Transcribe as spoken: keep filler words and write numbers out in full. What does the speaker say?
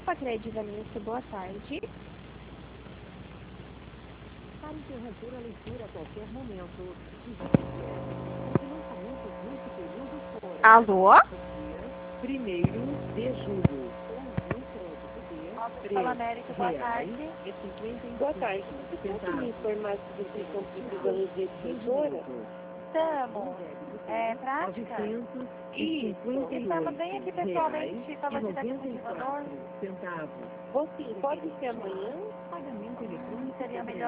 Pacred Vanessa, boa tarde. Para interromper a leitura a qualquer momento, lançamentos nesse período foram Alô? primeiro de julho. Fala, América, boa tarde. Boa tarde. Você pode me informar se vocês estão precisando de escritora? Estamos. É, prática? Isso. Estamos bem aqui pessoalmente, falou de decorativador. Vou sim, pode ser amanhã? Pagamento eletrônico Seria melhor.